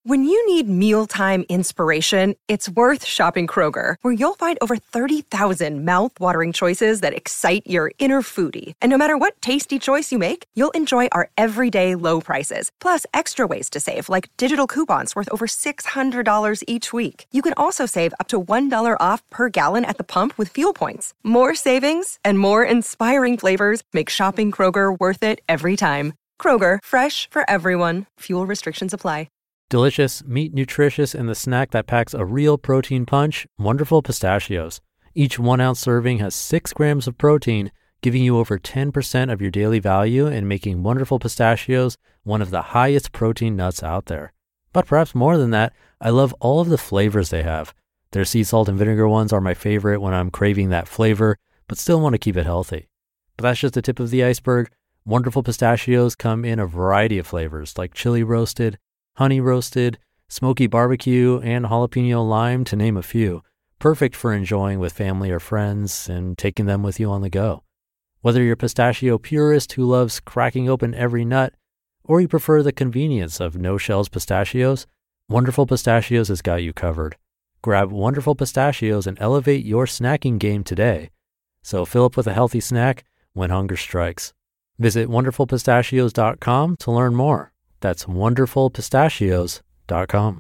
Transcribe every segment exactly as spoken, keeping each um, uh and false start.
When you need mealtime inspiration, it's worth shopping Kroger, where you'll find over thirty thousand mouth-watering choices that excite your inner foodie. And no matter what tasty choice you make, you'll enjoy our everyday low prices, plus extra ways to save, like digital coupons worth over six hundred dollars each week. You can also save up to one dollar off per gallon at the pump with fuel points. More savings and more inspiring flavors make shopping Kroger worth it every time. Kroger, fresh for everyone. Fuel restrictions apply. Delicious, meat nutritious, and the snack that packs a real protein punch, Wonderful Pistachios. Each one ounce serving has six grams of protein, giving you over ten percent of your daily value and making Wonderful Pistachios one of the highest protein nuts out there. But perhaps more than that, I love all of the flavors they have. Their sea salt and vinegar ones are my favorite when I'm craving that flavor, but still want to keep it healthy. But that's just the tip of the iceberg. Wonderful Pistachios come in a variety of flavors like chili roasted, honey roasted, smoky barbecue, and jalapeno lime, to name a few. Perfect for enjoying with family or friends and taking them with you on the go. Whether you're a pistachio purist who loves cracking open every nut, or you prefer the convenience of no-shells pistachios, Wonderful Pistachios has got you covered. Grab Wonderful Pistachios and elevate your snacking game today. So fill up with a healthy snack when hunger strikes. Visit wonderful pistachios dot com to learn more. That's wonderful pistachios dot com.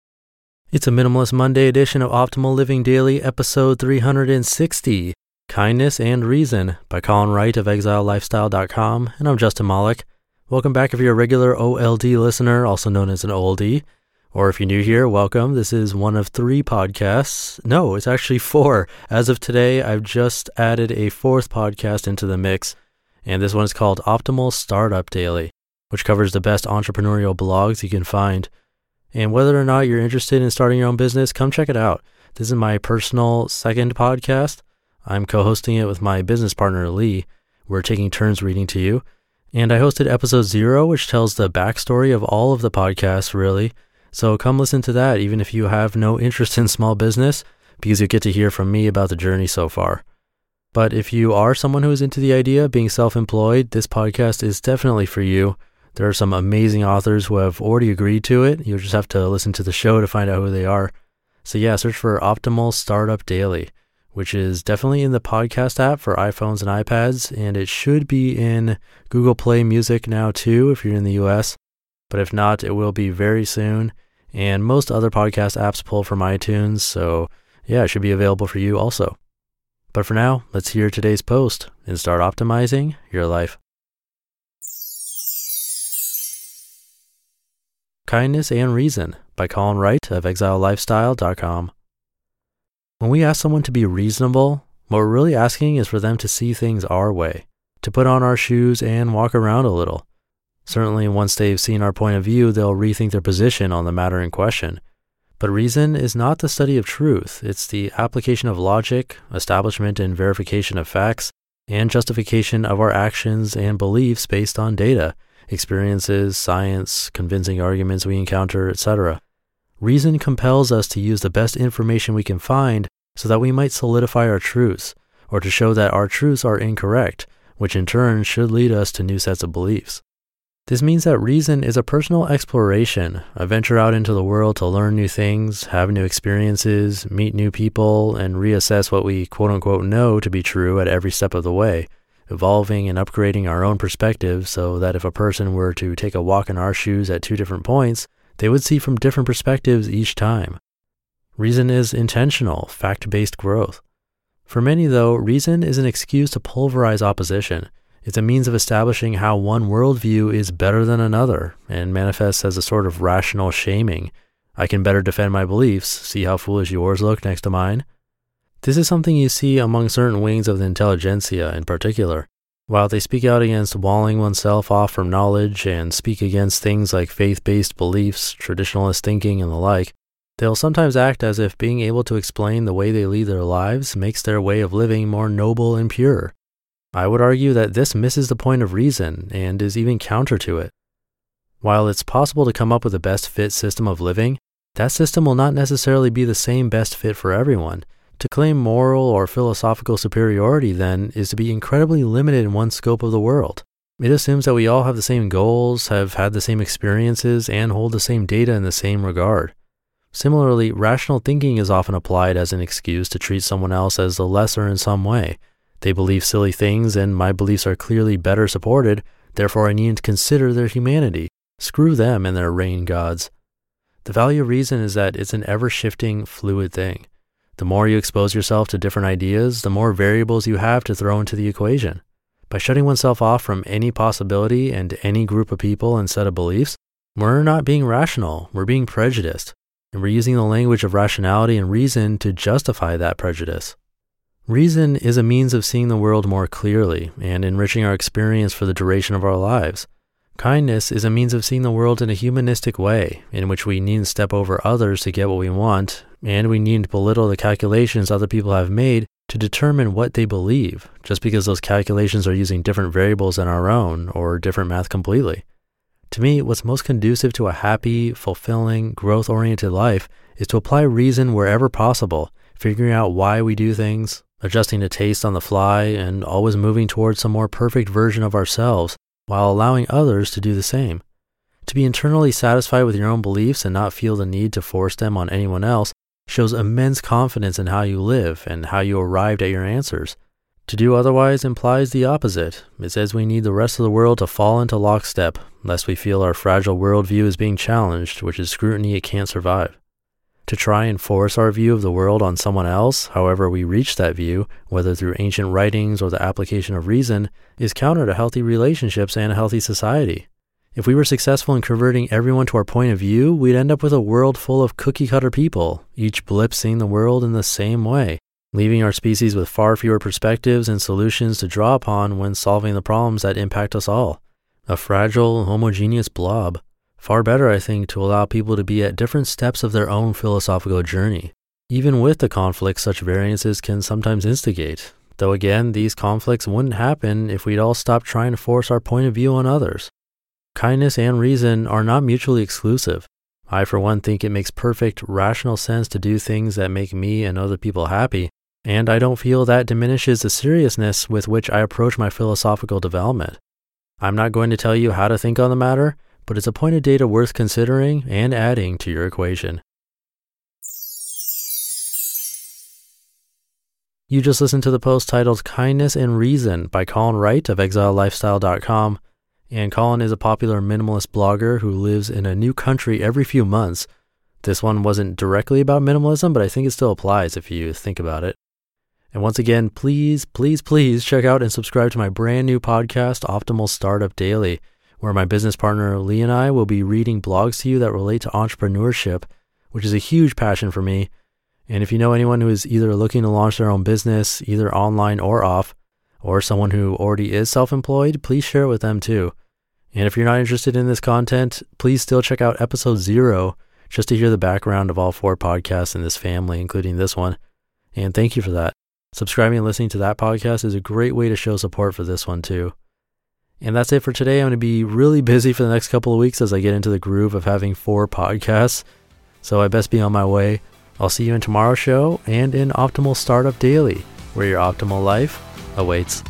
It's a Minimalist Monday edition of Optimal Living Daily, episode three hundred sixty, Kindness and Reason by Colin Wright of exile lifestyle dot com, and I'm Justin Malik. Welcome back if you're a regular O L D listener, also known as an O L D, or if you're new here, welcome. This is one of three podcasts. No, it's actually four. As of today, I've just added a fourth podcast into the mix, and this one is called Optimal Startup Daily, which covers the best entrepreneurial blogs you can find. And whether or not you're interested in starting your own business, come check it out. This is my personal second podcast. I'm co-hosting it with my business partner, Lee. We're taking turns reading to you. And I hosted episode zero, which tells the backstory of all of the podcasts, really. So come listen to that, even if you have no interest in small business, because you'll get to hear from me about the journey so far. But if you are someone who is into the idea of being self-employed, this podcast is definitely for you. There are some amazing authors who have already agreed to it. You'll just have to listen to the show to find out who they are. So yeah, search for Optimal Startup Daily, which is definitely in the podcast app for iPhones and iPads, and it should be in Google Play Music now too if you're in the U S. But if not, it will be very soon. And most other podcast apps pull from iTunes, so yeah, it should be available for you also. But for now, let's hear today's post and start optimizing your life. Kindness and Reason by Colin Wright of exile lifestyle dot com. When we ask someone to be reasonable, what we're really asking is for them to see things our way, to put on our shoes and walk around a little. Certainly, once they've seen our point of view, they'll rethink their position on the matter in question. But reason is not the study of truth. It's the application of logic, establishment and verification of facts, and justification of our actions and beliefs based on data, experiences, science, convincing arguments we encounter, et cetera. Reason compels us to use the best information we can find so that we might solidify our truths, or to show that our truths are incorrect, which in turn should lead us to new sets of beliefs. This means that reason is a personal exploration, a venture out into the world to learn new things, have new experiences, meet new people, and reassess what we quote-unquote know to be true at every step of the way, evolving and upgrading our own perspective so that if a person were to take a walk in our shoes at two different points, they would see from different perspectives each time. Reason is intentional, fact-based growth. For many, though, reason is an excuse to pulverize opposition. It's a means of establishing how one worldview is better than another, and manifests as a sort of rational shaming. I can better defend my beliefs, see how foolish yours look next to mine. This is something you see among certain wings of the intelligentsia in particular. While they speak out against walling oneself off from knowledge and speak against things like faith-based beliefs, traditionalist thinking, and the like, they'll sometimes act as if being able to explain the way they lead their lives makes their way of living more noble and pure. I would argue that this misses the point of reason and is even counter to it. While it's possible to come up with a best fit system of living, that system will not necessarily be the same best fit for everyone. To claim moral or philosophical superiority, then, is to be incredibly limited in one's scope of the world. It assumes that we all have the same goals, have had the same experiences, and hold the same data in the same regard. Similarly, rational thinking is often applied as an excuse to treat someone else as the lesser in some way. They believe silly things, and my beliefs are clearly better supported, therefore I need to consider their humanity. Screw them and their rain gods. The value of reason is that it's an ever-shifting, fluid thing. The more you expose yourself to different ideas, the more variables you have to throw into the equation. By shutting oneself off from any possibility and any group of people and set of beliefs, we're not being rational, we're being prejudiced, and we're using the language of rationality and reason to justify that prejudice. Reason is a means of seeing the world more clearly and enriching our experience for the duration of our lives. Kindness is a means of seeing the world in a humanistic way, in which we needn't step over others to get what we want, and we needn't belittle the calculations other people have made to determine what they believe, just because those calculations are using different variables than our own, or different math completely. To me, what's most conducive to a happy, fulfilling, growth-oriented life is to apply reason wherever possible, figuring out why we do things, adjusting to taste on the fly, and always moving towards some more perfect version of ourselves, while allowing others to do the same. To be internally satisfied with your own beliefs and not feel the need to force them on anyone else shows immense confidence in how you live and how you arrived at your answers. To do otherwise implies the opposite. It says we need the rest of the world to fall into lockstep, lest we feel our fragile worldview is being challenged, which is scrutiny it can't survive. To try and force our view of the world on someone else, however we reach that view, whether through ancient writings or the application of reason, is counter to healthy relationships and a healthy society. If we were successful in converting everyone to our point of view, we'd end up with a world full of cookie-cutter people, each blip seeing the world in the same way, leaving our species with far fewer perspectives and solutions to draw upon when solving the problems that impact us all. A fragile, homogeneous blob. Far better, I think, to allow people to be at different steps of their own philosophical journey, even with the conflicts such variances can sometimes instigate. Though again, these conflicts wouldn't happen if we'd all stop trying to force our point of view on others. Kindness and reason are not mutually exclusive. I, for one, think it makes perfect, rational sense to do things that make me and other people happy, and I don't feel that diminishes the seriousness with which I approach my philosophical development. I'm not going to tell you how to think on the matter, but it's a point of data worth considering and adding to your equation. You just listened to the post titled Kindness and Reason by Colin Wright of exile lifestyle dot com. And Colin is a popular minimalist blogger who lives in a new country every few months. This one wasn't directly about minimalism, but I think it still applies if you think about it. And once again, please, please, please check out and subscribe to my brand new podcast, Optimal Startup Daily, where my business partner Lee and I will be reading blogs to you that relate to entrepreneurship, which is a huge passion for me. And if you know anyone who is either looking to launch their own business, either online or off, or someone who already is self-employed, please share it with them too. And if you're not interested in this content, please still check out episode zero just to hear the background of all four podcasts in this family, including this one. And thank you for that. Subscribing and listening to that podcast is a great way to show support for this one too. And that's it for today. I'm going to be really busy for the next couple of weeks as I get into the groove of having four podcasts. So I best be on my way. I'll see you in tomorrow's show and in Optimal Startup Daily, where your optimal life awaits.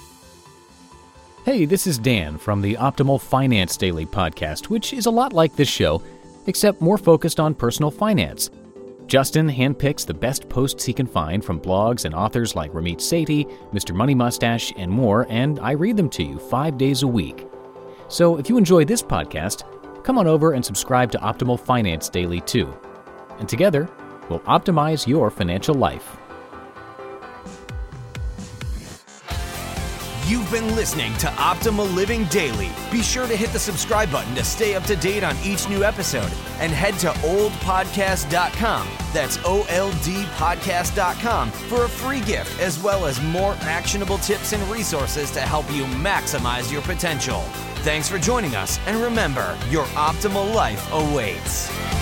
Hey, this is Dan from the Optimal Finance Daily podcast, which is a lot like this show, except more focused on personal finance. Justin handpicks the best posts he can find from blogs and authors like Ramit Sethi, Mister Money Mustache, and more, and I read them to you five days a week. So if you enjoy this podcast, come on over and subscribe to Optimal Finance Daily too. And together, we'll optimize your financial life. You've been listening to Optimal Living Daily. Be sure to hit the subscribe button to stay up to date on each new episode, and head to old podcast dot com. That's O L D podcast dot com for a free gift, as well as more actionable tips and resources to help you maximize your potential. Thanks for joining us, and remember, your optimal life awaits.